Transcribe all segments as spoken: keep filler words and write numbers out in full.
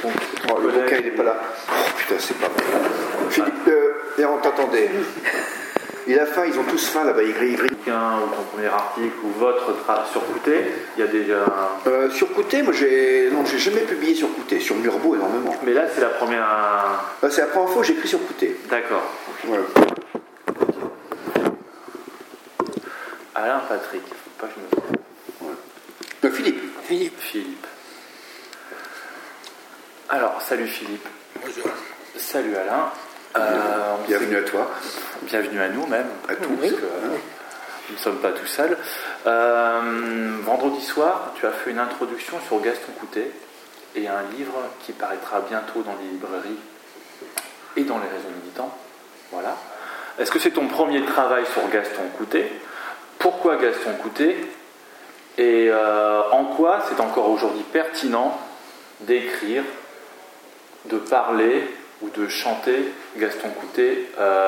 ton, ton oh, le bouquin, il n'est pas là. Oh putain, c'est pas vrai. Philippe, euh, et on t'attendait. Et la fin, ils ont tous faim là-bas, ils grillent, ils grillent. Ou ton premier article ou votre tra- sur Côté, il y a déjà. Euh, sur Côté, moi j'ai. Non, j'ai jamais publié sur Côté, sur Mirbeau énormément. Mais là, c'est la première. Bah, c'est la première fois que j'écris sur Côté. D'accord. Voilà. Alain Patrick, faut pas que je me trompe. Ouais. Euh, Philippe. Philippe. Philippe. Alors, salut Philippe. Bonjour. Salut Alain. Euh, Bienvenue à toi. Bienvenue à nous même. À tous. Parce que, euh, nous ne sommes pas tout seuls. Euh, vendredi soir, tu as fait une introduction sur Gaston Coutet et un livre qui paraîtra bientôt dans les librairies et dans les réseaux militants. Voilà. Est-ce que c'est ton premier travail sur Gaston Coutet ? Pourquoi Gaston Coutet ? Et euh, en quoi c'est encore aujourd'hui pertinent d'écrire, de parler ou de chanter Gaston Coutet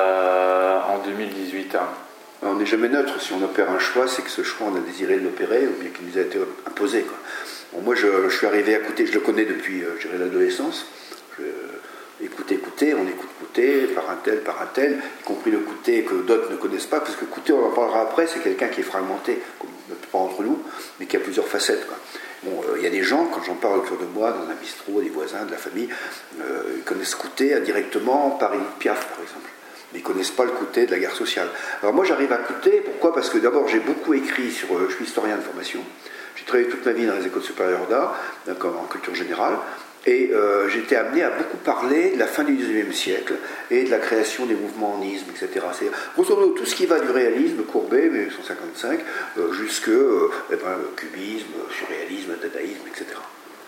euh, en deux mille dix-huit hein. On n'est jamais neutre. Si on opère un choix, c'est que ce choix, on a désiré l'opérer ou bien qu'il nous a été imposé, quoi. Bon, moi, je, je suis arrivé à Coutet, je le connais depuis euh, je dirais, l'adolescence. Je, écoutez, écoutez, on écoute Coutet par un tel, par un tel, y compris le Coutet que d'autres ne connaissent pas, parce que Coutet, on en parlera après, c'est quelqu'un qui est fragmenté, comme la plupart d'entre nous, mais qui a plusieurs facettes, quoi. Bon, il euh, y a des gens, quand j'en parle autour de moi, dans un bistrot, des voisins, de la famille, euh, ils connaissent Coutet indirectement par Édith Piaf, par exemple. Mais ils ne connaissent pas le Coutet de la guerre sociale. Alors moi, j'arrive à Coutet, pourquoi ? Parce que d'abord, j'ai beaucoup écrit sur... Euh, je suis historien de formation. J'ai travaillé toute ma vie dans les écoles supérieures d'art, en culture générale, et euh, j'ai été amené à beaucoup parler de la fin du dix-neuvième siècle et de la création des mouvements en isme, et cetera. C'est grosso modo tout ce qui va du réalisme, Courbet, mille neuf cent cinquante-cinq, euh, jusque euh, eh ben, cubisme, surréalisme, dadaïsme, et cetera.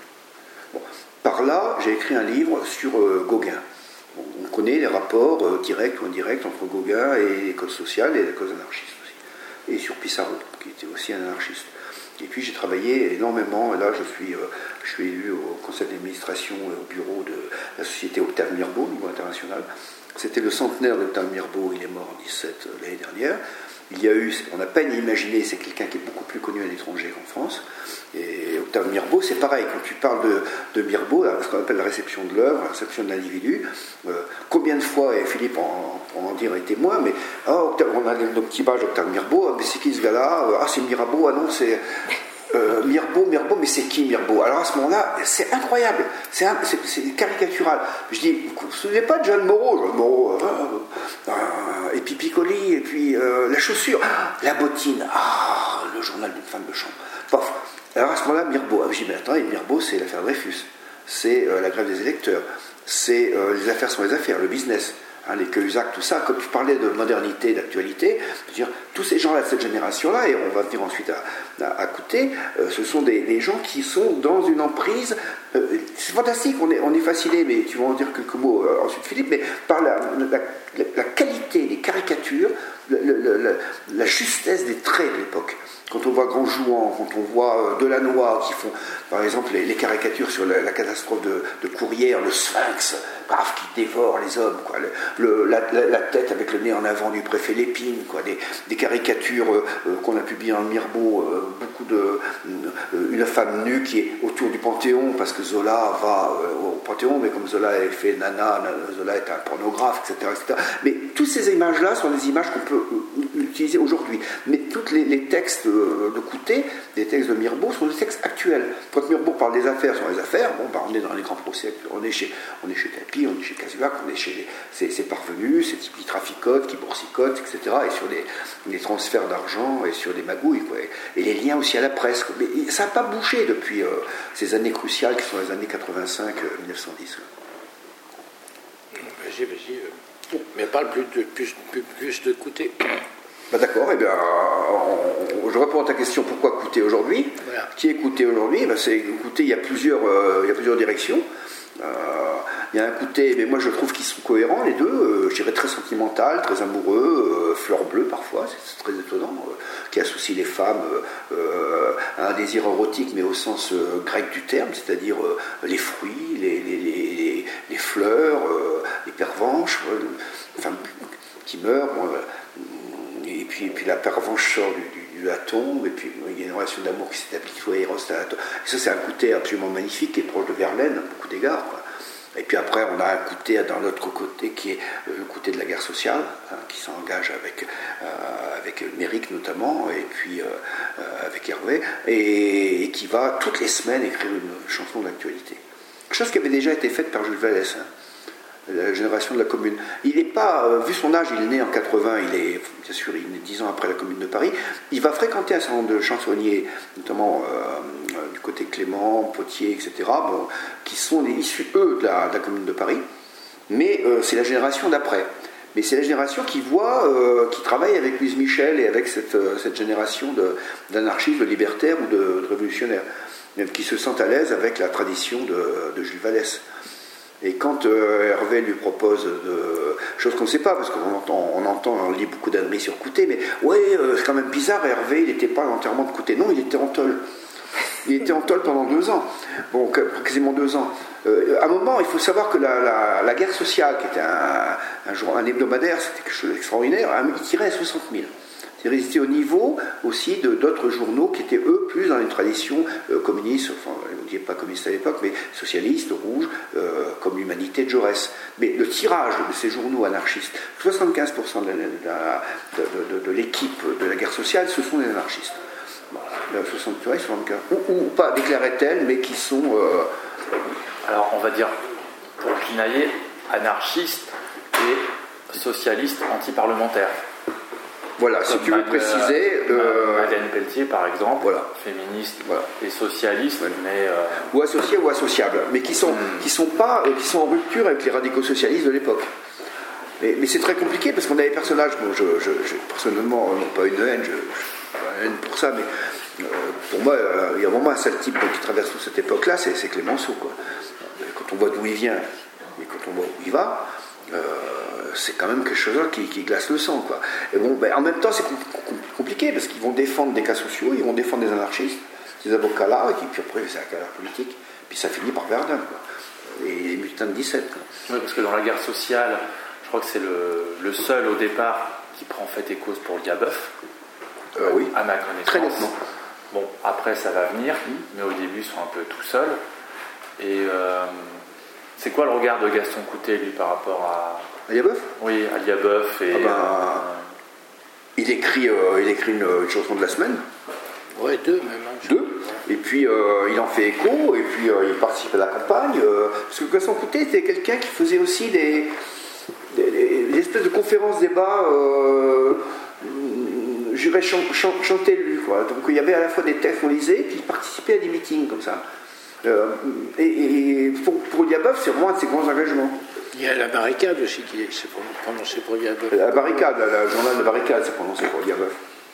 Bon. Par là, j'ai écrit un livre sur euh, Gauguin. Bon, on connaît les rapports euh, directs ou indirects entre Gauguin et les causes sociales et les causes anarchistes aussi. Et sur Pissarro, qui était aussi un anarchiste. Et puis j'ai travaillé énormément, et là je suis, euh, je suis élu au conseil d'administration et au bureau de la société Octave Mirbeau au niveau international. C'était le centenaire d'Octave Mirbeau, il est mort en dix-sept euh, l'année dernière. Il y a eu, on a peine imaginé, c'est quelqu'un qui est beaucoup plus connu à l'étranger qu'en France. Et Octave Mirbeau, c'est pareil, quand tu parles de, de Mirbeau, là, ce qu'on appelle la réception de l'œuvre, la réception de l'individu, euh, combien de fois, et Philippe en, en, en dire est témoin, mais oh, Octave, on a nos petits pages d'Octave Mirbeau, mais c'est qui ce gars-là ? Ah, c'est Mirabeau, ah non, c'est. Euh, Mirbeau, Mirbeau, mais c'est qui Mirbeau ? Alors à ce moment-là, c'est incroyable, c'est, un, c'est, c'est caricatural. Je dis, vous ne vous souvenez pas de Jeanne Moreau Jeanne Moreau, euh, euh, et puis Piccoli, et puis euh, la chaussure, ah, la bottine, ah, le journal d'une femme de chambre. Pof. Alors à ce moment-là, Mirbeau, ah, je dis, mais attends, et Mirbeau, c'est l'affaire Dreyfus, c'est euh, la grève des électeurs, c'est euh, les affaires sont les affaires, le business. Hein, les Cahuzac, tout ça, comme tu parlais de modernité, d'actualité, je veux dire, tous ces gens-là de cette génération-là, et on va venir ensuite à, à, à Coutet, euh, ce sont des, des gens qui sont dans une emprise, euh, c'est fantastique, on est, on est fasciné, mais tu vas en dire quelques mots euh, ensuite Philippe, mais par la, la, la, la qualité des caricatures, le, le, le, la justesse des traits de l'époque. Quand on voit Grand Jouan, quand on voit euh, Delannoy qui font, par exemple, les, les caricatures sur la, la catastrophe de, de Courrières, le Sphinx, bref, qui dévore les hommes, quoi, le, le, la, la, la tête avec le nez en avant du préfet Lépine, quoi, des, des caricatures euh, qu'on a publiées dans le Mirbeau, euh, beaucoup de euh, une femme nue qui est autour du Panthéon, parce que Zola va euh, au Panthéon, mais comme Zola avait fait Nana, Zola est un pornographe, et cetera, et cetera. Mais toutes ces images-là sont des images qu'on peut euh, utiliser aujourd'hui. Mais tous les, les textes euh, de Coutet, des textes de Mirbeau, sont des textes actuels. Quand Mirbeau parle des affaires sur les affaires, bon, bah, on est dans les grands procès, on est chez, on est chez Tapi, on est chez Cahuzac, on est chez les, ces, ces parvenus, ces types qui traficotent, qui boursicotent, et cetera, et sur des, des transferts d'argent, et sur des magouilles, quoi, et, et les liens aussi à la presse. Quoi. Mais ça n'a pas bougé depuis euh, ces années cruciales qui sont les années quatre-vingt-cinq à mille neuf cent dix. Vas-y, vas-y. Euh, mais parle plus de, plus, plus, plus de Coutet. Bah d'accord, eh bien, on, je réponds à ta question, pourquoi Coutet aujourd'hui ? Voilà. Qui est Coutet aujourd'hui ? Ben c'est, Coutet, il y a plusieurs, euh, il y a plusieurs directions. Euh, il y a un Coutet, mais moi je trouve qu'ils sont cohérents, les deux, euh, je dirais très sentimental, très amoureux, euh, fleur bleue parfois, c'est, c'est très étonnant, euh, qui associe les femmes euh, à un désir érotique, mais au sens euh, grec du terme, c'est-à-dire euh, les fruits, les, les, les, les fleurs, euh, les pervenches, euh, enfin, qui meurent. Bon, euh, Et puis, et puis la pervenche sort du, du, de la tombe, et puis il y a une relation d'amour qui s'établit, il faut Eros à la tombe. Et ça, c'est un Coutet absolument magnifique, qui est proche de Verlaine, à beaucoup d'égards, quoi. Et puis après, on a un côté dans l'autre côté qui est le côté de la guerre sociale, hein, qui s'engage avec, euh, avec Méric notamment, et puis euh, avec Hervé, et, et qui va toutes les semaines écrire une chanson d'actualité. Chose qui avait déjà été faite par Jules Vallès, hein, la génération de la Commune. Il n'est pas, euh, vu son âge, il est né en quatre-vingts, il est, bien sûr, il est né dix ans après la Commune de Paris, il va fréquenter un certain nombre de chansonniers, notamment euh, euh, du côté Clément, Potier, et cetera, bon, qui sont les, issus, eux, de la, de la Commune de Paris, mais euh, c'est la génération d'après. Mais c'est la génération qui voit, euh, qui travaille avec Louise Michel et avec cette, euh, cette génération de, d'anarchistes, de libertaires ou de, de révolutionnaires, qui se sentent à l'aise avec la tradition de, de Jules Vallès. Et quand euh, Hervé lui propose de choses qu'on ne sait pas, parce qu'on entend, on entend, on lit beaucoup d'Annery sur Coutet, mais ouais, euh, c'est quand même bizarre, Hervé, il n'était pas à l'enterrement de Coutet. Non, il était en tôle. Il était en tôle pendant deux ans. Bon, quasiment deux ans. Euh, à un moment, il faut savoir que la, la, la guerre sociale, qui était un, un, jour, un hebdomadaire, c'était quelque chose d'extraordinaire, il tirait à soixante mille. C'est-à-dire qu'ils étaient au niveau aussi de d'autres journaux qui étaient eux plus dans une tradition euh, communiste, enfin on ne disait pas communiste à l'époque, mais socialiste, rouge, euh, comme l'Humanité de Jaurès. Mais le tirage de ces journaux anarchistes, soixante-quinze pour cent de, la, de, de, de, de l'équipe de la guerre sociale, ce sont des anarchistes. Voilà, soixante, ouais, soixante-quinze, ou, ou pas déclarait-elle, mais qui sont... Euh, Alors on va dire, pour pinailler, anarchistes et socialistes anti-parlementaires. Voilà, si tu veux préciser... Euh, Madeleine Pelletier, par exemple, voilà. féministe voilà. et socialiste, ouais. mais... Euh... Ou associés ou associables, mais qui sont, mm. qui sont, pas, qui sont en rupture avec les radicaux socialistes de l'époque. Mais, mais c'est très compliqué, parce qu'on a des personnages, bon, je, je, je, personnellement, non pas une haine, je, je pas une haine pour ça, mais euh, pour moi, euh, il y a vraiment un seul type qui traverse toute cette époque-là, c'est, c'est Clémenceau, quoi. Quand on voit d'où il vient, et quand on voit où il va... Euh, c'est quand même quelque chose qui, qui glace le sang, quoi. Et bon, ben, en même temps, c'est compliqué parce qu'ils vont défendre des cas sociaux, ils vont défendre des anarchistes, ces avocats-là, et puis après, c'est la carrière politique, puis ça finit par Verdun, quoi. Et les mutins de dix-sept, quoi. Oui, parce que dans la guerre sociale, je crois que c'est le, le seul au départ qui prend fait et cause pour Liabeuf, euh, oui. à ma connaissance. Très nettement. Bon, après, ça va venir, mmh. mais au début, ils sont un peu tout seuls. Et euh, c'est quoi le regard de Gaston Coutet, lui, par rapport à. À Liabeuf ? Oui, à Liabeuf. Et, ah ben, euh, il, écrit, euh, il écrit une, une chanson de la semaine. Oui, deux même. Hein, deux. Et puis euh, il en fait écho, et puis euh, il participe à la campagne. Euh, parce que Gaston Coutet était quelqu'un qui faisait aussi des, des, des, des espèces de conférences, débats. Euh, J'irais chan, chan, chanter lui, quoi. Donc il y avait à la fois des textes qu'on lisait, puis il participait à des meetings comme ça. Euh, et, et pour, pour Liabeuf, c'est vraiment un de ses grands engagements. Il y a la barricade aussi qui s'est prononcée pour Liabeuf. La barricade, le journal de barricade s'est prononcé pour Liabeuf.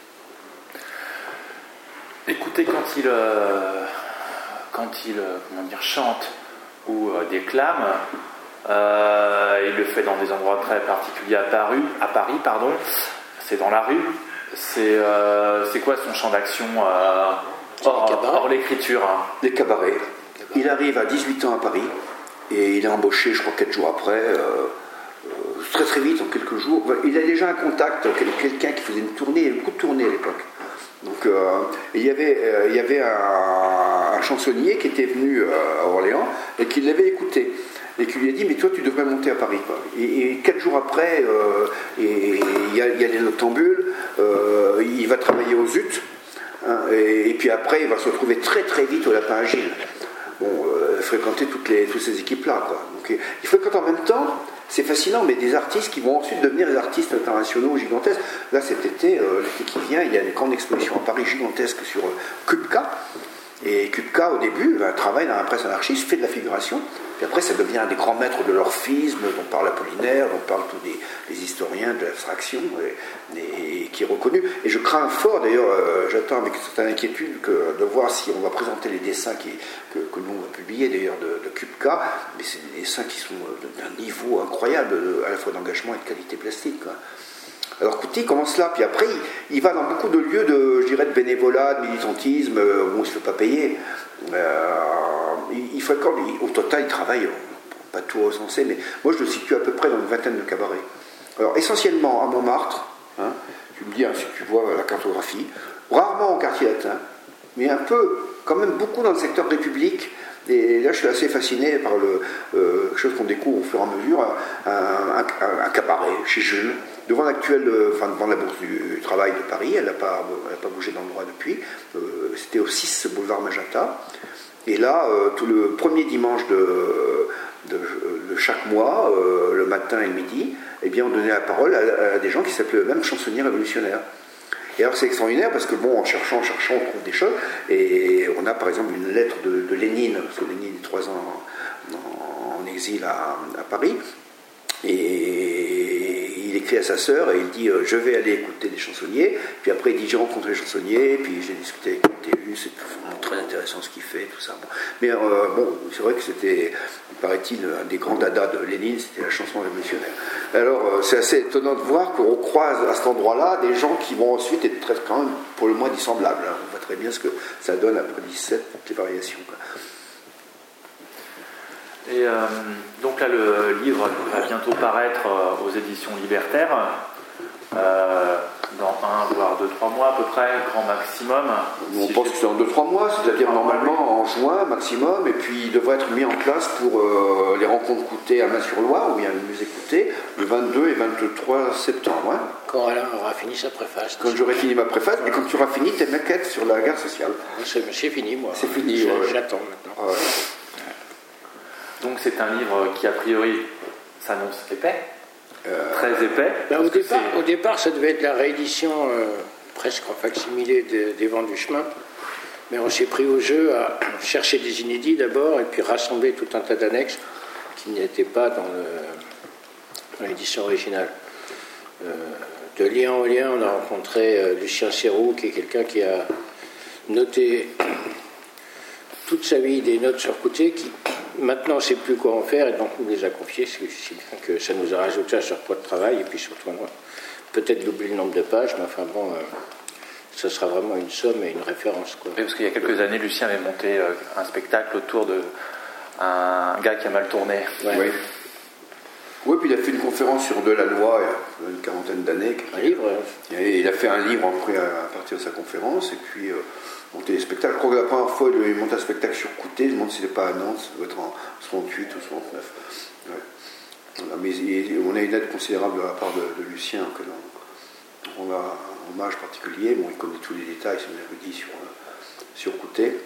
Écoutez, quand il, euh, quand il euh, comment dire, chante ou euh, déclame, euh, il le fait dans des endroits très particuliers à Paris, à Paris pardon. C'est dans la rue. C'est, euh, c'est quoi son champ d'action euh, hors, hors l'écriture hein. Les cabarets. cabarets. Il arrive à dix-huit ans à Paris. Et il est embauché, je crois, quatre jours après, euh, euh, très très vite, en quelques jours. Il a déjà un contact, quelqu'un qui faisait une tournée, il y avait beaucoup de tournées à l'époque. Donc, euh, il y avait, euh, il y avait un, un chansonnier qui était venu euh, à Orléans et qui l'avait écouté. Et qui lui a dit, mais toi, tu devrais monter à Paris, quoi. Et, et quatre jours après, euh, et, il, y a, il y a les noctambules, euh, il va travailler aux Zut, hein, et, et puis après, il va se retrouver très très vite au Lapin Agile. Bon, euh, fréquenter toutes, les, toutes ces équipes-là, quoi. Donc, il fréquente en même temps, c'est fascinant, mais des artistes qui vont ensuite devenir des artistes internationaux gigantesques. Là, cet été, euh, l'été qui vient, il y a une grande exposition à Paris gigantesque sur euh, Kupka. Et Kupka, au début, ben, travaille dans la presse anarchiste, fait de la figuration, puis après, ça devient un des grands maîtres de l'orphisme, dont parle Apollinaire, dont parlent tous les, les historiens de l'abstraction, et, et qui est reconnu. Et je crains fort, d'ailleurs, euh, j'attends avec certaine inquiétude que, de voir si on va présenter les dessins qui, que, que nous on va publier, d'ailleurs, de, de Kupka, mais c'est des dessins qui sont d'un niveau incroyable, à la fois d'engagement et de qualité plastique, quoi. Alors Coutet commence là, puis après il, il va dans beaucoup de lieux de, je dirais, de bénévolat, de militantisme, où on ne se fait pas payer. Euh, il, il fréquente, il, au total il travaille, pas tout recensé, mais moi je le situe à peu près dans une vingtaine de cabarets. Alors essentiellement à Montmartre, hein, tu me dis hein, si tu vois la cartographie, rarement au quartier latin, mais un peu, quand même beaucoup dans le secteur République, les, là, je suis assez fasciné par le, euh, quelque chose qu'on découvre au fur et à mesure, un, un, un cabaret chez Jules, devant l'actuelle, enfin devant la Bourse du Travail de Paris. Elle n'a pas, elle n'a pas bougé d'endroit depuis. Euh, c'était au six boulevard Magenta. Et là, euh, tout le premier dimanche de, de, de chaque mois, euh, le matin et le midi, eh bien, on donnait la parole à, à des gens qui s'appelaient eux-mêmes chansonniers révolutionnaires. Et alors c'est extraordinaire parce que bon, en cherchant, en cherchant, on trouve des choses. Et on a par exemple une lettre de, de Lénine, parce que Lénine est trois ans en, en exil à, à Paris. Et il écrit à sa sœur et il dit euh, je vais aller écouter des chansonniers. Puis après il dit j'ai rencontré les chansonniers, puis j'ai discuté avec le T U, c'est très intéressant ce qu'il fait, tout ça. Bon. Mais euh, bon, c'est vrai que c'était, paraît-il, un des grands dadas de Lénine, c'était la chanson révolutionnaire. Alors euh, c'est assez étonnant de voir qu'on croise à cet endroit-là des gens qui vont ensuite être très, quand même pour le moins dissemblables. Hein. On voit très bien ce que ça donne après dix-sept, toutes les variations. Quoi. Et euh, donc là, le livre va bientôt paraître euh, aux éditions Libertaires, euh, dans un voire deux, trois mois à peu près, grand maximum. On si pense que c'est en deux trois mois, c'est-à-dire normalement en juin maximum, et puis il devrait être mis en place pour euh, les rencontres Coutet à Main-sur-Loire, où il y a un musée Coutet, le vingt-deux et vingt-trois septembre. Hein. Quand Alain aura fini sa préface. Quand j'aurai fini ma préface, mais quand tu auras fini tes maquettes sur la guerre sociale. C'est, c'est fini, moi. C'est fini, je, ouais. J'attends maintenant. Ouais. Donc c'est un livre qui a priori s'annonce épais, euh, très épais. Ben, au, départ, au départ, ça devait être la réédition euh, presque en facsimilé des, des Vents du Chemin, mais on s'est pris au jeu à chercher des inédits d'abord et puis rassembler tout un tas d'annexes qui n'étaient pas dans, le, dans l'édition originale. Euh, de lien en lien, on a rencontré euh, Lucien Serroux, qui est quelqu'un qui a noté toute sa vie des notes sur Coutet, qui maintenant ne sait plus quoi en faire, et donc nous les a confiés, ce qui fait que ça nous a rajouté un surpoids de travail, et puis surtout peut-être doubler le nombre de pages, mais enfin bon, euh, ce sera vraiment une somme et une référence. Quoi. Oui, parce qu'il y a quelques années, Lucien avait monté euh, un spectacle autour de un gars qui a mal tourné. Ouais. Oui. Oui, puis il a fait une conférence sur Delannoy il y a une quarantaine d'années. Un livre hein. Et il a fait un livre après à partir de sa conférence, et puis euh, monter des spectacles. Je crois que la première fois il monte un spectacle sur Coutet, je me demande s'il n'est pas à Nantes, ça doit être en soixante-huit ou soixante-neuf. Ouais. Voilà, mais il, on a une aide considérable de la part de, de Lucien, que on, on a un hommage particulier. Bon, il connaît tous les détails, c'est un érudit sur, sur Coutet.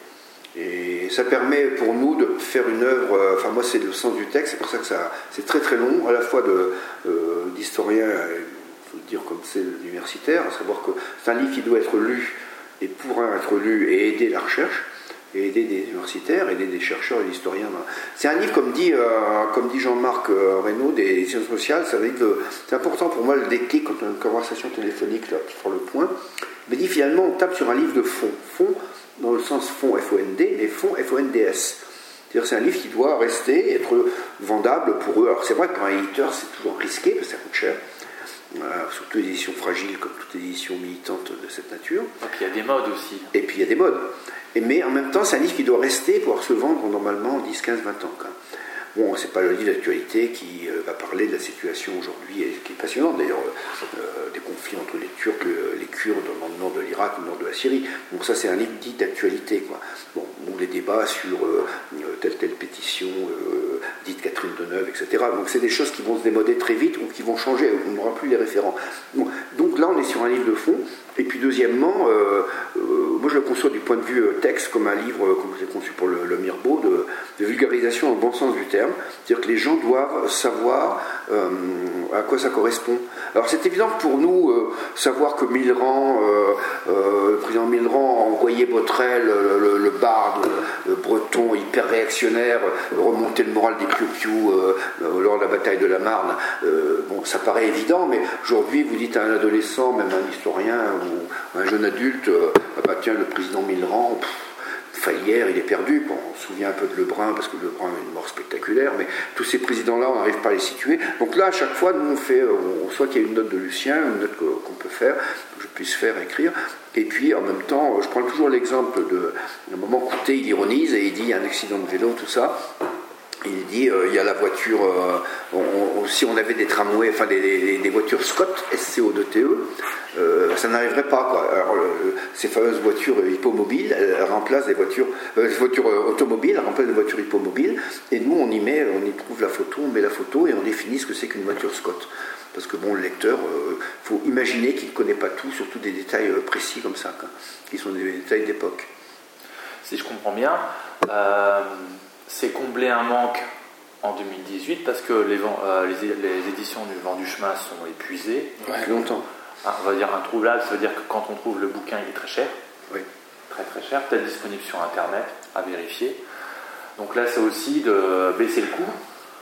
Et ça permet pour nous de faire une œuvre, euh, enfin moi c'est le sens du texte, c'est pour ça que ça, c'est très très long, à la fois de, euh, d'historien, il faut le dire comme c'est l'universitaire, à savoir que c'est un livre qui doit être lu et pourra être lu et aider la recherche, et aider des universitaires, aider des chercheurs et des historiens. C'est un livre, comme dit, euh, comme dit Jean-Marc euh, Reynaud, des sciences sociales, ça veut dire que c'est important pour moi le déclic quand on a une conversation téléphonique là, sur le point, mais dit finalement on tape sur un livre de fond, fond dans le sens fond F O N D, mais fond F O N D S. C'est-à-dire c'est un livre qui doit rester, être vendable pour eux. Alors c'est vrai que pour un éditeur c'est toujours risqué, parce que ça coûte cher. Euh, surtout les éditions fragiles comme toutes les éditions militantes de cette nature. Et puis il y a des modes aussi. Et puis il y a des modes. Et, mais en même temps, c'est un livre qui doit rester pour pouvoir se vendre normalement dix, quinze, vingt ans. Quoi. Bon, c'est pas le livre d'actualité qui euh, va parler de la situation aujourd'hui, et qui est passionnante d'ailleurs, euh, des conflits entre les Turcs, les Kurdes dans le nord de l'Irak ou le nord de la Syrie. Donc ça, c'est un livre dit d'actualité. Quoi. Bon, bon, les débats sur euh, telle telle pétition, euh, dite Catherine Deneuve, et cetera. Donc c'est des choses qui vont se démoder très vite ou qui vont changer. On n'aura plus les référents. Bon, donc là, on est sur un livre de fond. Et puis deuxièmement, euh, euh, moi je le conçois du point de vue euh, texte comme un livre, euh, comme je l'ai conçu pour le, le Mirbeau, de, de vulgarisation au bon sens du terme. C'est-à-dire que les gens doivent savoir euh, à quoi ça correspond. Alors c'est évident pour nous, euh, savoir que Millerand, euh, euh, le président Millerand a envoyé Botrel, le, le, le barde le, le breton hyper réactionnaire, remonter le moral des piou-piou euh, euh, lors de la bataille de la Marne. Euh, bon, ça paraît évident, mais aujourd'hui vous dites à un adolescent, même un historien, ou un jeune adulte, euh, ah bah tiens, le président Millerand, Fayère, il est perdu. Bon, on se souvient un peu de Lebrun, parce que Lebrun a une mort spectaculaire, mais tous ces présidents-là, on n'arrive pas à les situer. Donc là, à chaque fois, nous, on fait, on, soit qu'il y a une note de Lucien, une note qu'on peut faire, que je puisse faire, écrire, et puis en même temps, je prends toujours l'exemple de, un moment Coutet, il ironise, et il dit, il y a un accident de vélo, tout ça. Il dit, euh, il y a la voiture, euh, on, on, si on avait des tramways, enfin des, des, des voitures Scott, S C O deux T E, euh, ça n'arriverait pas. Quoi. Alors, le, ces fameuses voitures hippomobiles, elles remplacent des voitures, euh, voitures automobiles, elles remplacent des voitures hippomobiles. on y met, on y trouve la photo, on met la photo et on définit ce que c'est qu'une voiture Scott. Parce que bon, le lecteur, il euh, faut imaginer qu'il ne connaît pas tout, surtout des détails euh, précis comme ça, quoi, qui sont des détails d'époque. Si je comprends bien, euh, c'est combler un manque en deux mille dix-huit parce que les, euh, les, les éditions du Vent du Chemin sont épuisées. Ouais, depuis longtemps. Ah, on va dire introuvable, ça veut dire que quand on trouve le bouquin, il est très cher. Oui. Très très cher, peut-être disponible sur Internet, à vérifier. Donc là, c'est aussi de baisser le coût,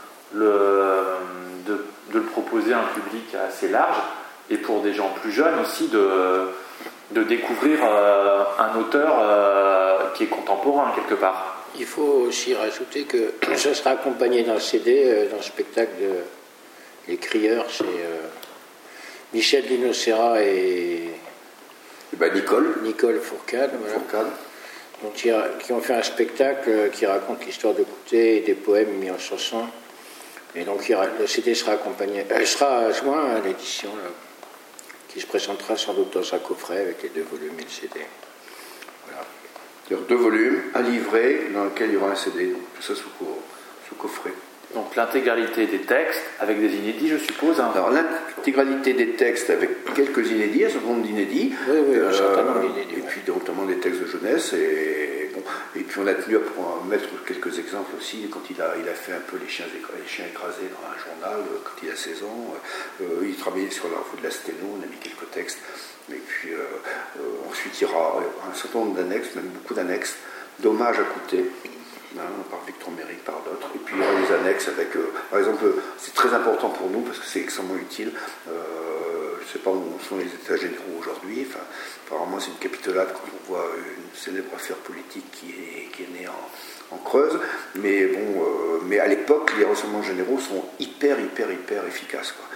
le, de, de le proposer à un public assez large, et pour des gens plus jeunes aussi, de, de découvrir euh, un auteur euh, qui est contemporain quelque part. Il faut aussi rajouter que ça sera accompagné d'un C D, dans le spectacle de Les Crieurs, c'est euh, Michel Dinocera et, et ben Nicole, Nicole Fourcade, voilà. Fourcade. Donc, qui, a, qui ont fait un spectacle qui raconte l'histoire de Coutet et des poèmes mis en chanson. Et donc il, le C D sera accompagné, elle sera joint à l'édition là, qui se présentera sans doute dans un coffret avec les deux volumes et le C D. Voilà. Il y deux volumes, un livret dans lequel il y aura un C D, donc tout ça sous, sous coffret. Donc l'intégralité des textes avec des inédits, je suppose. Hein. Alors l'intégralité des textes avec quelques inédits, un certain nombre d'inédits. Oui, oui, euh, un certain nombre d'inédits. Et puis notamment des textes de jeunesse. Et, bon, et puis on a tenu à mettre quelques exemples aussi quand il a, il a fait un peu les chiens, les chiens écrasés dans un journal, quand il a seize ans. Euh, il travaillait sur la revue de la Sténo, on a mis quelques textes. Et puis euh, euh, ensuite il y aura un certain nombre d'annexes, même beaucoup d'annexes, d'hommages à Coutet. Hein, par Victor Méry, par d'autres, et puis il y aura les annexes avec, euh, par exemple, c'est très important pour nous parce que c'est extrêmement utile. Euh, je ne sais pas où sont les états généraux aujourd'hui. Enfin, apparemment, c'est une capitolade quand on voit une célèbre affaire politique qui est, qui est née en, en Creuse. Mais bon, euh, mais à l'époque, les renseignements généraux sont hyper, hyper, hyper efficaces, quoi.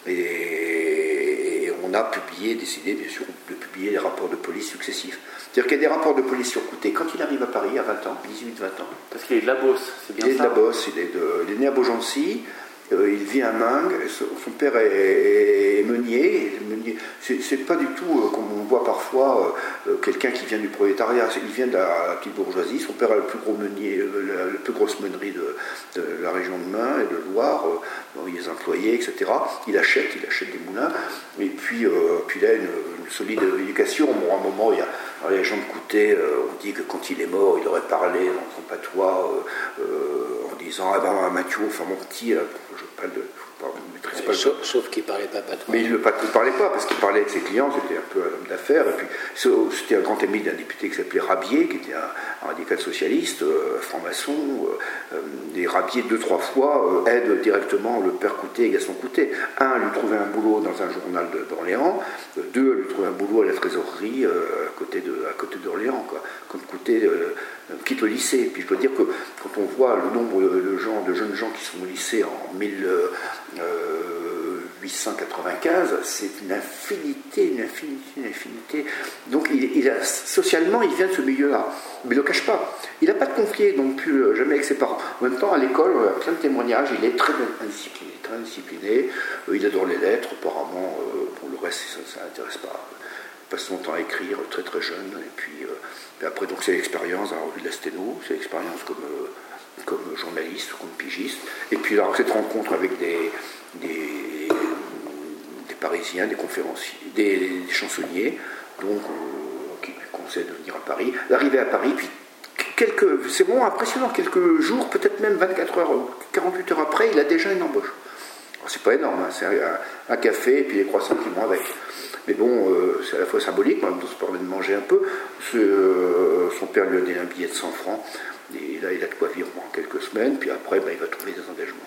Et, et on a publié, décidé, bien sûr, de publier les rapports de police successifs. C'est-à-dire qu'il y a des rapports de police sur Coutet quand il arrive à Paris à vingt ans, dix-huit vingt ans. Parce qu'il est de la Beauce, c'est bien ça. Il est de la Beauce, il est, de, il est né à Beaugency, euh, il vit à Meung, son père est, est, est meunier. meunier. C'est, c'est pas du tout, euh, comme on voit parfois, euh, quelqu'un qui vient du prolétariat. Il vient de la, la petite bourgeoisie. Son père a le plus gros meunier, euh, la, la plus grosse meunerie de, de la région de Meung et de Loire. Euh, bon, il est employé, et cetera. Il achète, il achète des moulins. Et puis, euh, puis il a une, une solide éducation. Bon, à un moment, il y a Alors, les gens de Coutet, euh, on dit que quand il est mort, il aurait parlé dans son patois euh, euh, en disant « Ah ben Mathieu, enfin mon petit, là, je parle de... » Je maîtrise pas sauf, le... sauf qu'il ne parlait pas patois. Mais il ne parlait pas, parce qu'il parlait de ses clients, c'était un peu un homme d'affaires, et puis c'était un grand ami d'un député qui s'appelait Rabier, qui était un, un radical socialiste, euh, franc-maçon, euh, euh, et Rabier, deux, trois fois, euh, aide directement le père Coutet et Gaston Coutet. Un, lui trouver un boulot dans un journal de, d'Orléans, euh, deux, lui trouver un boulot à la trésorerie euh, à côté, de, à côté d'Orléans, quoi. Quand Coutet euh, quitte le lycée. Puis je dois dire que quand on voit le nombre de, gens, de jeunes gens qui sont au lycée en mille huit cent quatre-vingt-quinze, c'est une infinité, une infinité, une infinité. Donc il, il a, socialement, il vient de ce milieu-là. Mais il ne le cache pas. Il n'a pas de conflit non plus, jamais avec ses parents. En même temps, à l'école, on a plein de témoignages, il est très indiscipliné. Très indiscipliné. Euh, il adore les lettres, apparemment, euh, pour le reste, ça ne l'intéresse pas. Il passe son temps à écrire, très très jeune. Et puis, euh, et après, donc, c'est l'expérience dans la revue de la Sténo, c'est l'expérience comme, euh, comme journaliste, comme pigiste. Et puis, alors, cette rencontre avec des... des Parisiens, des conférenciers, des, des chansonniers, donc euh, qui lui conseillent de venir à Paris, d'arriver à Paris, puis quelques, c'est vraiment impressionnant, quelques jours, peut-être même vingt-quatre heures, quarante-huit heures après, il a déjà une embauche. Alors, c'est pas énorme, hein, c'est un, un café et puis les croissants qui vont avec. Mais bon, euh, c'est à la fois symbolique, mais en même temps, ça permet de manger un peu. Ce, euh, son père lui a donné un billet de cent francs, et là, il a de quoi vivre en quelques semaines, puis après, ben, il va trouver des engagements.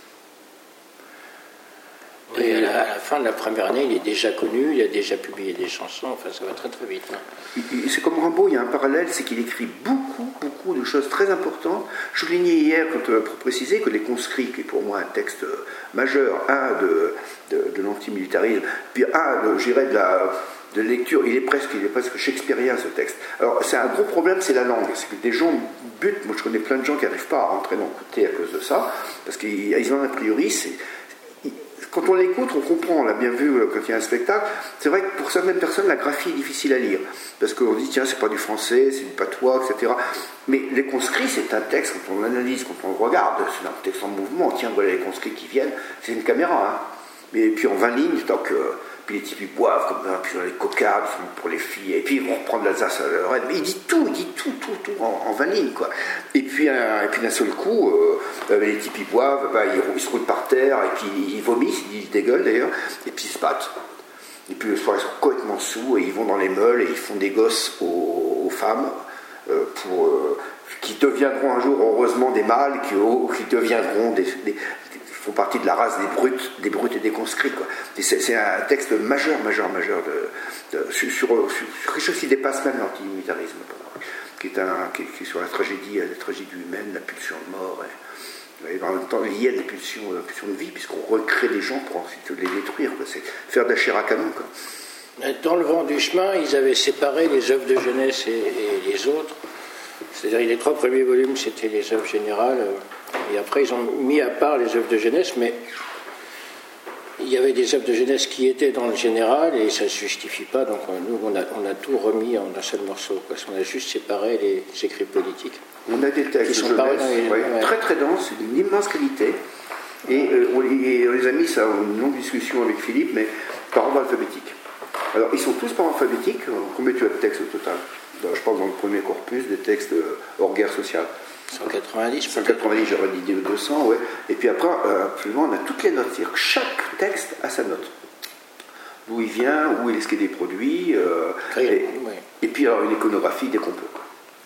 Et à la, à la fin de la première année, il est déjà connu, il a déjà publié des chansons, enfin ça va très très vite. Hein. C'est comme Rimbaud, il y a un parallèle, c'est qu'il écrit beaucoup, beaucoup de choses très importantes. Je soulignais hier, quand, pour préciser, que Les Conscrits, qui est pour moi un texte majeur, un de, de, de l'antimilitarisme, puis un, je dirais, de la... de lecture, il est presque, il est presque shakespearien ce texte. Alors c'est un gros problème, c'est la langue. C'est que des gens butent, moi je connais plein de gens qui n'arrivent pas à rentrer dans le Coutet à cause de ça, parce qu'ils ont un a priori, c'est, quand on l'écoute, on comprend, on l'a bien vu quand il y a un spectacle. C'est vrai que pour certaines personnes, la graphie est difficile à lire. Parce qu'on dit, tiens, c'est pas du français, c'est du patois, et cetera. Mais les conscrits, c'est un texte, quand on l'analyse, quand on le regarde, c'est un texte en mouvement. Tiens, voilà les conscrits qui viennent, c'est une caméra. Hein. Mais puis en vingt lignes, tant que. Puis les types ils boivent comme ça, puis dans les cocards pour les filles, et puis ils vont reprendre l'Alsace à leur aide. Mais il dit tout, il dit tout, tout, tout en, en vingt lignes, quoi. Et puis, euh, et puis d'un seul coup, euh, les types ils boivent, bah, ils, ils se roulent par terre, et puis ils vomissent, ils dégueulent d'ailleurs, et puis ils se battent. Et puis le soir, ils sont complètement sous, et ils vont dans les meules, et ils font des gosses aux, aux femmes, euh, pour, euh, qui deviendront un jour, heureusement, des mâles, qui, qui deviendront des, des font partie de la race des brutes, des brutes et des conscrits. Quoi. Et c'est, c'est un texte majeur, majeur, majeur de, de, sur, sur, sur quelque chose qui dépasse même l'antimilitarisme, qui est, un, qui, est, qui est sur la tragédie, la tragédie humaine, la pulsion de mort, et, et en même temps liée à des pulsions, la pulsion de vie, puisqu'on recrée les gens pour ensuite les détruire. Quoi. C'est faire de la chair à canon. Quoi. Dans le vent du chemin, ils avaient séparé les œuvres de jeunesse et, et les autres. C'est-à-dire les trois premiers volumes, c'était les œuvres générales. Et après, ils ont mis à part les œuvres de jeunesse, mais il y avait des œuvres de jeunesse qui étaient dans le général et ça ne se justifie pas. Donc nous, on a, on a tout remis en un seul morceau. Quoi. On a juste séparé les, les écrits politiques. On a des textes de jeunesse les, ouais, ouais. très très denses, d'une immense qualité. Et, euh, on, et on les a mis, ça, en une longue discussion avec Philippe, mais par ordre alphabétique. Alors, ils sont tous par ordre alphabétique. Combien tu as de textes au total ? Je pense dans le premier corpus, des textes hors guerre sociale. cent quatre-vingt-dix cent quatre-vingt-dix, j'aurais dit deux cents, ouais. Et puis après, euh, absolument, on a toutes les notes. C'est-à-dire que chaque texte a sa note. D'où il vient, où est-ce qu'il est produit. Euh, oui, et, oui. et puis alors, une iconographie dès qu'on peut. Quoi.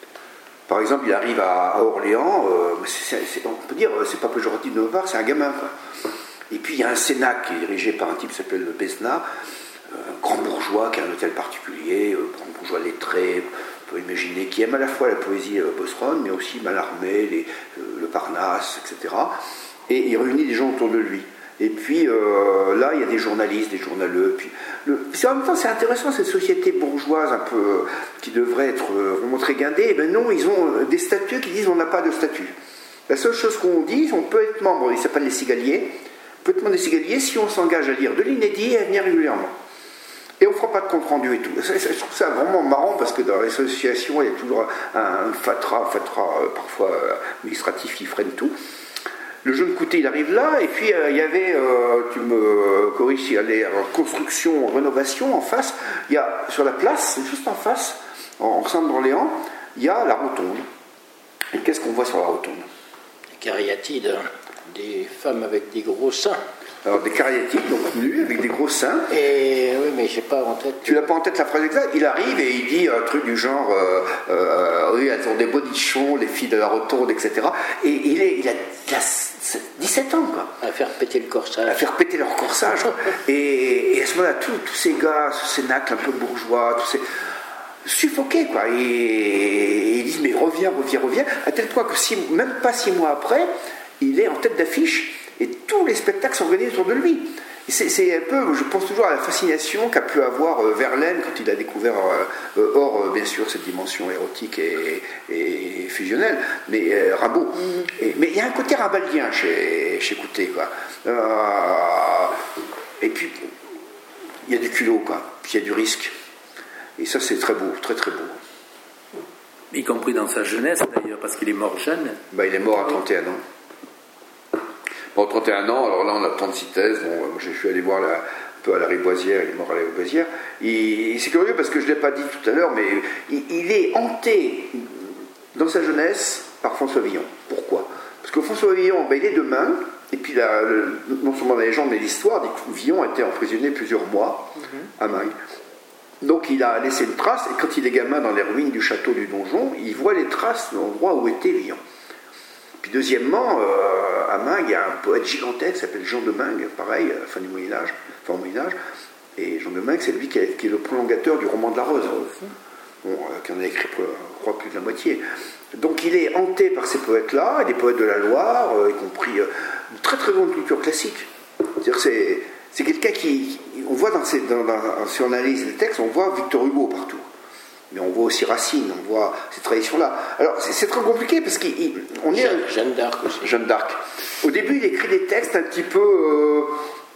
Par exemple, il arrive à, à Orléans, euh, c'est, c'est, on peut dire, c'est pas péjoratif de nos part, c'est un gamin. Quoi. Et puis il y a un cénacle qui est dirigé par un type qui s'appelle Besnard, euh, grand bourgeois qui a un hôtel particulier, euh, grand bourgeois lettré. On peut imaginer, qui aime à la fois la poésie euh, bosseronne, mais aussi Mallarmé, les, euh, le Parnasse, et cetera. Et il réunit des gens autour de lui. Et puis euh, là, il y a des journalistes, des journaleux. Puis, le, puis en même temps, c'est intéressant, cette société bourgeoise un peu euh, qui devrait être euh, vraiment très guindée. Eh bien non, ils ont euh, des statuts qui disent on n'a pas de statut. La seule chose qu'on dit, on peut être membre, ils s'appellent les cigaliers, on peut être membre des cigaliers si on s'engage à lire de l'inédit et à venir régulièrement. Et on ne fera pas de compte-rendu et tout. Je trouve ça vraiment marrant parce que dans les associations, il y a toujours un fatras, fatras euh, parfois euh, administratif qui freine tout. Le jeune Coutet, il arrive là, et puis euh, il y avait, euh, tu me corriges s'il y a les construction, rénovation en face, il y a sur la place, juste en face, en, en centre d'Orléans, il y a la rotonde. Et qu'est-ce qu'on voit sur la rotonde ? Des cariatides, des femmes avec des gros seins. Alors des cariatides, donc nus, avec des gros seins. Et oui, mais j'ai pas en tête. Tu n'as pas en tête la phrase exacte. Il arrive et il dit un truc du genre euh, euh, oui, elles ont des bonichons, les filles de la rotonde, et cetera. Et il, est, il, a, il a dix-sept ans, quoi. À faire péter le corsage. À faire péter leur corsage. et, et à ce moment-là, tous, tous ces gars, ce cénacle un peu bourgeois, tous ces. Suffoqués, quoi. Et, et ils disent mais reviens, reviens, reviens. À tel point que six, même pas six mois après, il est en tête d'affiche. Et tous les spectacles s'organisent autour de lui. C'est, c'est un peu, je pense toujours à la fascination qu'a pu avoir euh, Verlaine quand il a découvert, euh, euh, hors euh, bien sûr cette dimension érotique et, et, et fusionnelle, mais euh, Rimbaud. Mm. Et, mais il y a un côté rimbaudien chez, chez Coutet, quoi. Euh, et puis, il y a du culot, quoi. Puis il y a du risque. Et ça, c'est très beau, très très beau. Y compris dans sa jeunesse, d'ailleurs, parce qu'il est mort jeune. Bah, il est mort à trente et un ans. Bon, trente et un ans, alors là on a trente-six thèses, bon, moi je suis allé voir la, un peu à la Riboisière, il est mort à la Riboisière, et c'est curieux parce que je ne l'ai pas dit tout à l'heure, mais il, il est hanté dans sa jeunesse par François Villon. Pourquoi ? Parce que François Villon, ben, il est de Meung, et puis la, le, non seulement la légende mais l'histoire dit que Villon a été emprisonné plusieurs mois mm-hmm. à Meung. Donc il a laissé une trace, et quand il est gamin dans les ruines du château du donjon, il voit les traces de l'endroit où était Villon. Puis deuxièmement, euh, à Meung, il y a un poète gigantesque qui s'appelle Jean de Meung, pareil, à la fin du Moyen-Âge, enfin au Moyen-Âge, et Jean de Meung, c'est lui qui est, qui est le prolongateur du roman de la Rose, bon, euh, qui en a écrit, je crois, plus de la moitié. Donc il est hanté par ces poètes-là, et des poètes de la Loire, euh, y compris euh, une très très grande culture classique. C'est-à-dire c'est, c'est quelqu'un qui, on voit dans, ces, dans, dans, si on analyse les textes, on voit Victor Hugo partout. Mais on voit aussi Racine, on voit ces traditions-là. Alors, c'est, c'est très compliqué parce qu'on est... Jeanne, Jeanne d'Arc aussi. Jeanne d'Arc. Au début, il écrit des textes un petit peu... Euh,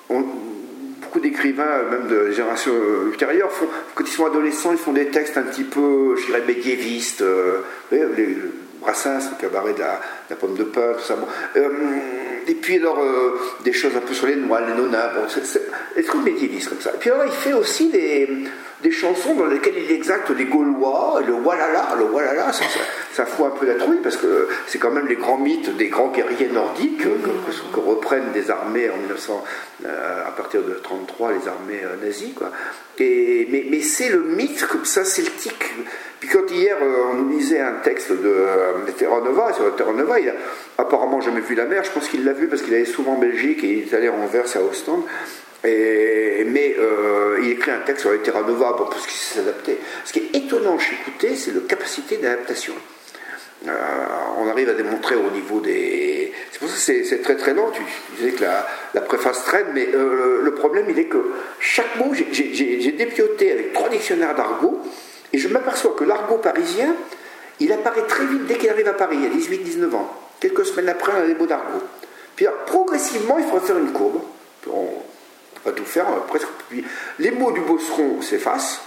on, beaucoup d'écrivains, même de générations ultérieures, font, quand ils sont adolescents, ils font des textes un petit peu, je dirais, médiévistes. Euh, les, les Brassens, le cabaret de la, de la pomme de pin, tout ça. Bon. Euh, et puis alors, euh, des choses un peu sur les noix, les nonas, bon, c'est, c'est des trucs médiévistes comme ça. Et puis alors, il fait aussi des, des chansons dans lesquelles il exacte les Gaulois, le walala, le walala, ça, ça, ça fout un peu la trouille, parce que c'est quand même les grands mythes des grands guerriers nordiques que, que, que reprennent des armées en mille neuf cents, euh, à partir de trente-trois, les armées euh, nazies, quoi. Et, mais, mais c'est le mythe comme ça celtique. Puis quand hier euh, on nous lisait un texte de euh, Terra Nova, sur Terra Nova, il a apparemment jamais vu la mer, je pense qu'il l'a vu parce qu'il allait souvent en Belgique et il est allé en Anvers et à Ostende. Et, mais euh, il écrit un texte sur les Terra Nova, bon, parce qu'il s'est adapté. Ce qui est étonnant chez Coutet, c'est la capacité d'adaptation. Euh, on arrive à démontrer au niveau des... C'est pour ça que c'est, c'est très très lent. Tu, tu disais que la, la préface traîne, mais euh, le, le problème il est que chaque mot, j'ai, j'ai, j'ai dépioté avec trois dictionnaires d'argot, et je m'aperçois que l'argot parisien, il apparaît très vite dès qu'il arrive à Paris, à dix-huit dix-neuf ans. Quelques semaines après, on a des mots d'argot. Puis alors, progressivement, il faudra faire une courbe. On ne peut pas tout faire, presque. Puis, les mots du Beauceron s'effacent.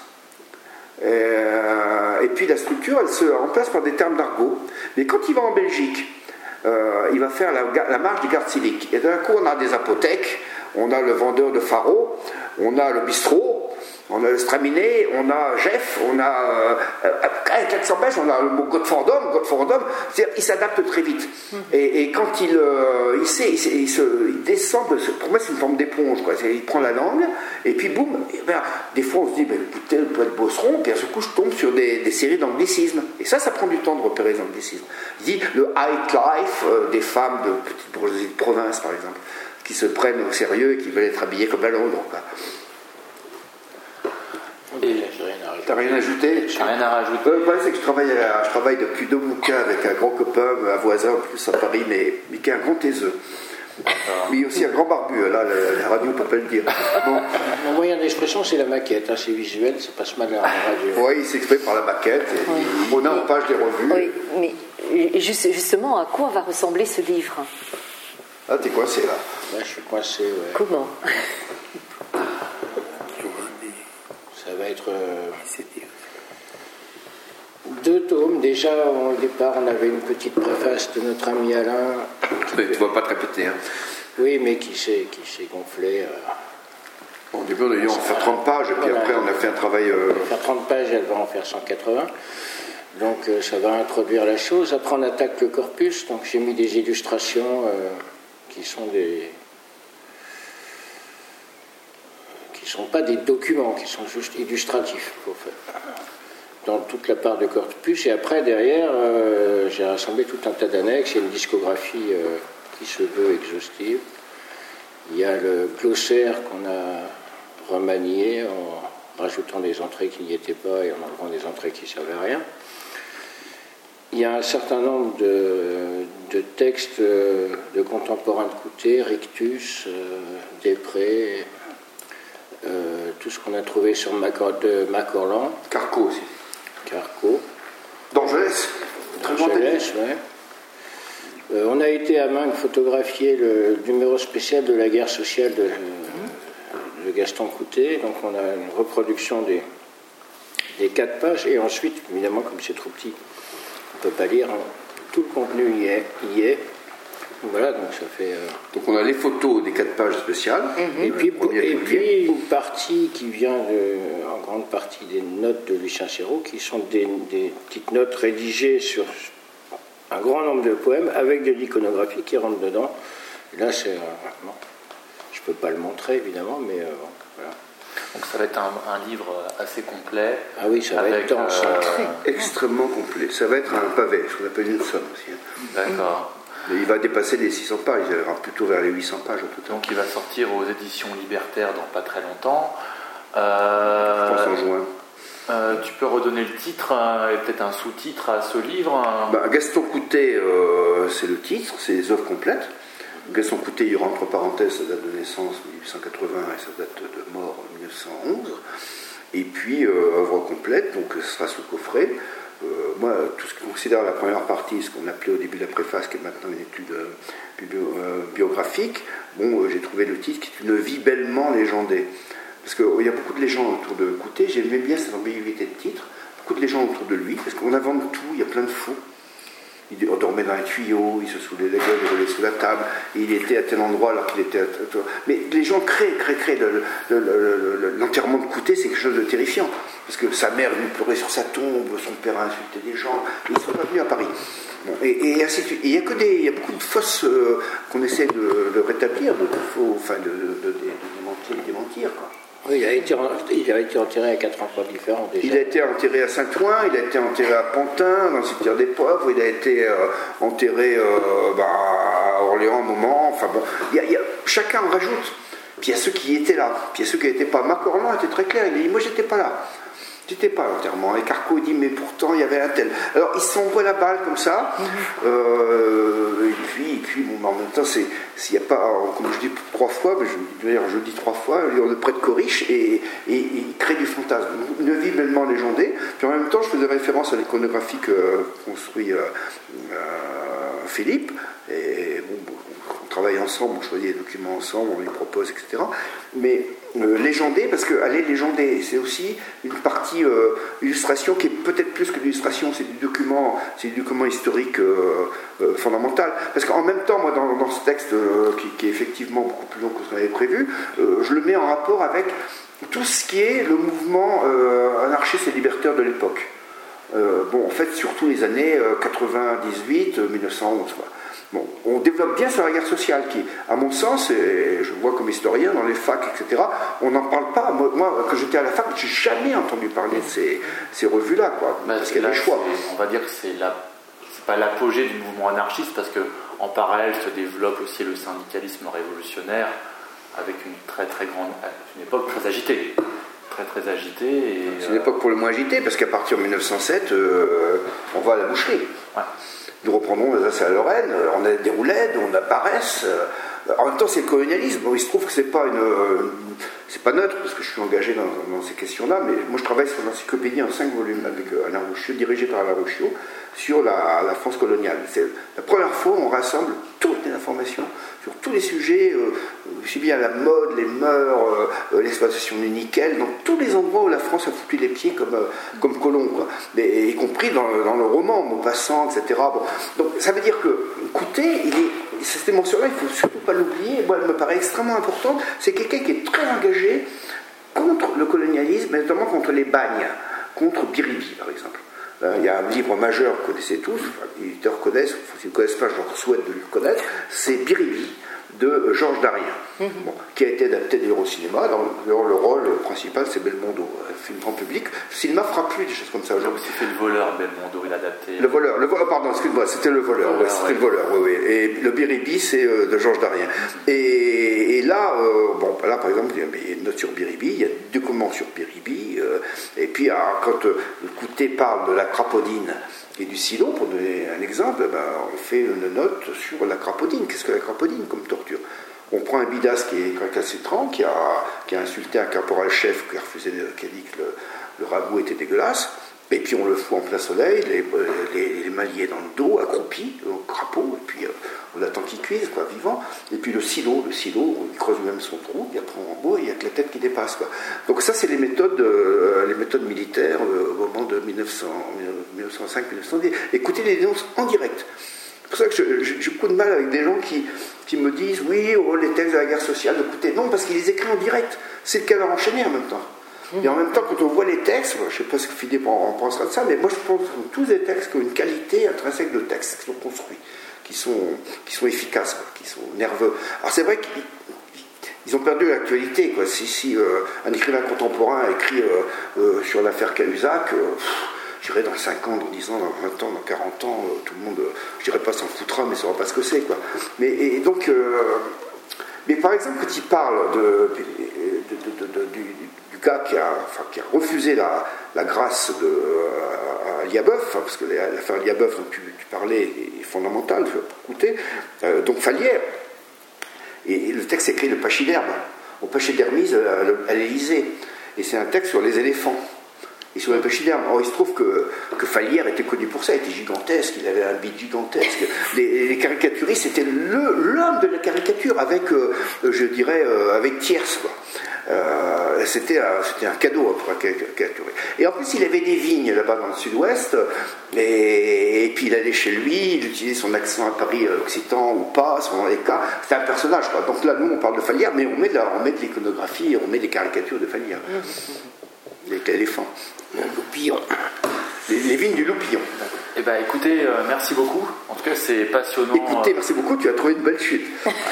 Euh, et puis la structure, elle se remplace par des termes d'argot. Mais quand il va en Belgique, euh, il va faire la, la marche des gardes civiques. Et d'un coup, on a des apothèques, on a le vendeur de faro, on a le bistrot, on a le straminé, on a Jeff, on a avec l'accent belge, on a le mot Godfordum, Godfordum, c'est-à-dire il s'adapte très vite. Mm. Et, et quand il, euh, il sait, il, sait, il, se, il descend, pour moi c'est une forme d'éponge, quoi. Il prend la langue, et puis boum, et ben, des fois on se dit, ben, écoutez, le poète Beauceron, puis à ce coup je tombe sur des, des séries d'anglicismes. Et ça, ça prend du temps de repérer les anglicismes. Il dit le high life euh, des femmes de petites bourgeoisies de province, par exemple, qui se prennent au sérieux et qui veulent être habillées comme à Londres, quoi. Et t'as rien ajouté? J'ai rien à rajouter. Le problème, c'est que je travaille, à, je travaille depuis deux bouquins avec un grand copain, un voisin en plus à Paris, mais, mais qui est un grand taiseux. Mais aussi un grand barbu, là, la, la radio ne peut pas le dire. Bon. Mon moyen d'expression, c'est la maquette, hein, c'est visuel, ça passe mal à la radio. Oui, il s'exprime par la maquette, et oui. On a en page des revues. Oui, mais juste, justement, à quoi va ressembler ce livre? Ah, t'es coincé là. Là, je suis coincé, ouais. Comment? Ça va être euh, deux tomes. Déjà, au départ, on avait une petite préface de notre ami Alain. Mais tu ne vas pas te répéter. Hein. Oui, mais qui s'est, qui s'est gonflé. Euh... Bon, au début, on a dit on va faire trente pages, et puis voilà, après, on a fait un travail... Euh... On va faire trente pages, elle va en faire cent quatre-vingts. Donc, euh, ça va introduire la chose. Après, on attaque le corpus. Donc, j'ai mis des illustrations euh, qui sont des... qui ne sont pas des documents, qui sont juste illustratifs, pour faire, dans toute la part de corpus. Et après, derrière, euh, j'ai rassemblé tout un tas d'annexes. Il y a une discographie euh, qui se veut exhaustive. Il y a le glossaire qu'on a remanié en rajoutant des entrées qui n'y étaient pas et en enlevant des entrées qui ne servaient à rien. Il y a un certain nombre de, de textes de contemporains de Coutet, Rictus, euh, Després, Euh, tout ce qu'on a trouvé sur Macor, de Macorlan. Carco aussi. Carco. D'Angelès. D'Angelès, ouais. Euh, on a été à main de photographier le numéro spécial de la guerre sociale de, de Gaston Coutet. Donc on a une reproduction des, des quatre pages. Et ensuite, évidemment, comme c'est trop petit, on ne peut pas lire. Hein, tout le contenu y est. Y est. Voilà, donc ça fait. Euh... Donc on a les photos des quatre pages spéciales. Mm-hmm. Et, puis, et puis une partie qui vient de, en grande partie des notes de Lucien Serrault, qui sont des, des petites notes rédigées sur un grand nombre de poèmes avec de l'iconographie qui rentre dedans. Et là, c'est. Euh, bon, je peux pas le montrer évidemment, mais euh, bon, voilà. Donc ça va être un, un livre assez complet. Ah oui, ça va être dense. Euh... Extrêmement complet. Ça va être un pavé, ce qu'on appelle une somme aussi. D'accord. Mais il va dépasser les six cents pages, il ira plutôt vers les huit cents pages au total. Donc il va sortir aux éditions Libertaires dans pas très longtemps. Euh, Je pense en juin. Euh, tu peux redonner le titre euh, et peut-être un sous-titre à ce livre hein. Bah, Gaston Coutet, euh, c'est le titre, c'est les œuvres complètes. Gaston Coutet, il y aura entre parenthèses sa date de naissance mille huit cent quatre-vingts et sa date de mort mille neuf cent onze. Et puis, euh, œuvre complète, donc ce sera sous coffret. Euh, moi, tout ce qu'on considère la première partie, ce qu'on appelait au début de la préface, qui est maintenant une étude euh, bio, euh, biographique, bon, euh, j'ai trouvé le titre qui est Une vie bellement légendée. Parce qu'il euh, y a beaucoup de légendes autour de Coutet, j'aimais bien cette ambiguïté de titre, beaucoup de légendes autour de lui, parce qu'on invente tout, il y a plein de fous. Il dormait dans un tuyau, il se soulevait la gueule, il roulait sous la table, il était à tel endroit alors qu'il était à tel... Mais les gens créent, créent, créent. Le, le, le, le, l'enterrement de Coutet, c'est quelque chose de terrifiant. Parce que sa mère venue pleurer sur sa tombe, son père a insulté des gens, ils ne sont pas venus à Paris. Bon, et, et ainsi de suite. Il y a que des, il y a beaucoup de fausses euh, qu'on essaie de, de rétablir, de, de faux, enfin de, de, de, de démentir, de démentir, quoi. Oui, il a, été, il a été enterré à quatre endroits différents déjà. Il a été enterré à Saint-Ouen, il a été enterré à Pantin, dans le cimetière des Pauvres, il a été euh, enterré euh, bah, à Orléans un moment, enfin bon, il y a, il y a, chacun en rajoute. Puis il y a ceux qui étaient là, puis il y a ceux qui n'étaient pas. Marc Orlan était très clair, il a dit, moi j'étais pas là. J'étais pas à l'enterrement. Et Carco dit, mais pourtant il y avait un tel. Alors ils s'envoient la balle comme ça, mm-hmm. euh, et puis, et puis bon, en même temps, c'est, s'il n'y a pas, comme je dis trois fois, mais je, d'ailleurs je dis trois fois, on le prête Coriche et, et, et il crée du fantasme. Une vie bellement légendée. Puis en même temps, je faisais référence à l'iconographie que construit euh, euh, Philippe. Et bon, bon, on travaille ensemble, on choisit les documents ensemble, on les propose, et cetera. Mais euh, légendé, parce qu'elle est légendée, c'est aussi une partie euh, illustration qui est peut-être plus que l'illustration, c'est du document, c'est du document historique euh, euh, fondamental. Parce qu'en même temps, moi, dans, dans ce texte euh, qui, qui est effectivement beaucoup plus long que ce qu'on avait prévu, euh, je le mets en rapport avec tout ce qui est le mouvement euh, anarchiste et libertaire de l'époque. Euh, bon, en fait, surtout les années euh, quatre-vingt-dix-huit, mille neuf cent onze, quoi. Bon, on développe bien sur la guerre sociale qui, à mon sens, et je vois comme historien dans les facs, et cetera, on n'en parle pas. Moi, moi quand j'étais à la fac, je n'ai jamais entendu parler de ces, ces revues-là, quoi, bah, parce qu'il y a des choix. On va dire que c'est, la, c'est pas l'apogée du mouvement anarchiste, parce qu'en parallèle se développe aussi le syndicalisme révolutionnaire, avec une très très grande, une époque très agitée. Très très agitée. Et, c'est une époque pour le moins agitée, parce qu'à partir de mille neuf cent sept, euh, on va à la boucherie. Ouais. Nous reprendrons l'Alsace et la Lorraine, on a des roulettes, on a Paresse. En même temps, c'est le colonialisme. Bon, il se trouve que c'est pas une, c'est pas neutre, parce que je suis engagé dans, dans ces questions-là, mais moi je travaille sur l'encyclopédie en cinq volumes avec Alain Rouchiot, dirigé par Alain Rouchiot, sur la, la France coloniale. C'est la première fois où on rassemble toutes les informations sur tous les sujets, euh, aussi bien la mode, les mœurs, euh, l'exploitation du nickel, dans tous les endroits où la France a foutu les pieds comme, euh, comme colon, quoi. Mais, y compris dans, dans le roman, Maupassant, et cetera. Bon. Donc ça veut dire que Coutet, il est, cette dimension-là, il ne faut surtout pas l'oublier, moi elle me paraît extrêmement importante, c'est quelqu'un qui est très engagé contre le colonialisme, mais notamment contre les bagnes, contre Biribi par exemple. Il y a un livre majeur que vous connaissez tous, enfin, les éditeurs connaissent, s'ils ne connaissent pas, je leur souhaite de le connaître, c'est Biribi de Georges Darien, mm-hmm. bon, qui a été adapté d'ailleurs au cinéma. Dans le, le rôle principal, c'est Belmondo, un film grand public. Le cinéma fera plus des choses comme ça aujourd'hui. C'est le voleur, Belmondo, il a adapté. Le voleur, le voleur, pardon, excuse-moi, c'était le voleur, ouais, c'était ouais. le voleur, oui, oui. Et le Biribi, c'est euh, de Georges Darien. Mm-hmm. Et, et là, euh, bon, là par exemple, il y a une note sur Biribi, il y a deux documents sur Biribi, euh, et puis alors, quand euh, Coutet parle de la crapaudine et du silo, pour donner un exemple, ben, on fait une note sur la crapaudine. Qu'est-ce que la crapaudine comme torture? On prend un bidas qui est récalcitrant, qui a, qui a insulté un caporal-chef qui a refusé, qui a dit que le, le ragoût était dégueulasse, et puis on le fout en plein soleil, les, les, les mains liées dans le dos, accroupis, au crapaud, et puis euh, on attend qu'il cuise, quoi, vivant. Et puis le silo, le silo, il creuse même son trou, il apprend en bois, et il n'y a que la tête qui dépasse, quoi. Donc ça, c'est les méthodes, euh, les méthodes militaires euh, au moment de mille neuf cents, mille neuf cent cinq mille neuf cent dix. Écoutez les dénonces en direct. C'est pour ça que j'ai beaucoup de mal avec des gens qui, qui me disent oui, oh, les textes de la guerre sociale, écoutez, non, parce qu'ils les écrivent en direct. C'est le cas d'en enchaîner en même temps. Et en même temps, quand on voit les textes, je ne sais pas ce que Philippe en pensera de ça, mais moi je pense que tous les textes qui ont une qualité intrinsèque de texte, qui sont construits, qui sont, qui sont efficaces, quoi, qui sont nerveux. Alors c'est vrai qu'ils ont perdu l'actualité, quoi. Si, si euh, un écrivain contemporain a écrit euh, euh, sur l'affaire Cahuzac, euh, je dirais dans cinquante ans, dans dix ans, dans vingt ans, dans quarante ans, euh, tout le monde, euh, je dirais pas s'en foutra, mais ne saura pas ce que c'est, quoi. Mais, et, et donc, euh, mais par exemple, quand il parle de, de, de, de, de, du, du gars qui a, enfin, qui a refusé la, la grâce de, à, à Liabeuf, hein, parce que l'affaire Liabeuf dont tu, tu parlais est fondamentale, je vais écouter, euh, donc Fallières, et, et le texte est écrit de Pachyderme, au Pachydermise à l'Élysée, et c'est un texte sur les éléphants. et sur les pachydermes. Or, il se trouve que, que Fallières était connu pour ça, il était gigantesque, il avait un bide gigantesque. Les, les caricaturistes, c'était le, l'homme de la caricature, avec, euh, je dirais, euh, avec Thiers, quoi. Euh, c'était, un, c'était un cadeau pour un caricaturiste. Et en plus, il avait des vignes là-bas dans le sud-ouest, et, et puis il allait chez lui, il utilisait son accent à Paris occitan ou pas, selon les cas. C'était un personnage, quoi. Donc là, nous, on parle de Fallières, mais on met de, la, on met de l'iconographie, on met des caricatures de Fallières. Avec l'éléphant. Le loupillon. Les, les vignes du loupillon. Eh ben, écoutez, euh, merci beaucoup. En tout cas, c'est passionnant. Écoutez, merci beaucoup, tu as trouvé une belle chute.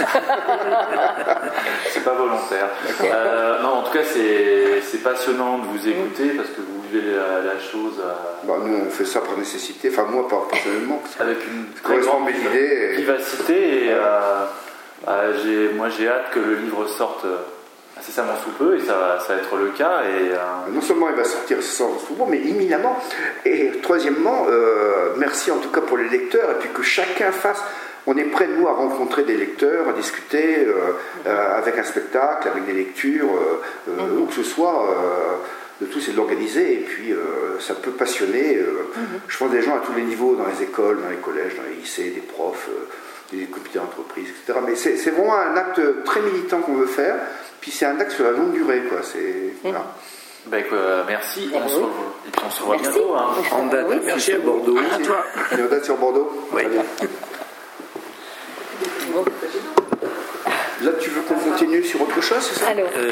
C'est pas volontaire. Euh, non, en tout cas, c'est, c'est passionnant de vous écouter parce que vous vivez la, la chose à... Bah, nous, on fait ça par nécessité. Enfin, moi, pas personnellement. Avec une très grande idée. Vivacité. Et, euh, euh, j'ai, moi, j'ai hâte que le livre sorte incessamment sous peu, et ça va, ça va être le cas. Et, euh... non seulement il va sortir incessamment sous peu, mais imminemment. Et troisièmement, euh, merci en tout cas pour les lecteurs, et puis que chacun fasse. On est prêts, nous, à rencontrer des lecteurs, à discuter euh, euh, avec un spectacle, avec des lectures, euh, euh, où que ce soit. Euh, le tout, c'est de l'organiser, et puis euh, ça peut passionner. Euh, mm-hmm. Je pense des gens à tous les niveaux, dans les écoles, dans les collèges, dans les lycées, des profs, euh, des comités d'entreprise, et cetera. Mais c'est, c'est vraiment un acte très militant qu'on veut faire. Puis c'est un acte sur la longue durée, quoi. C'est, voilà. Ben, euh, merci. On se revoit. Et puis on se revoit merci. bientôt. Hein. En date, oui, merci sur Bordeaux. À toi. Et on date sur Bordeaux. Oui. Là, tu veux qu'on continue sur autre chose, c'est ça? Alors.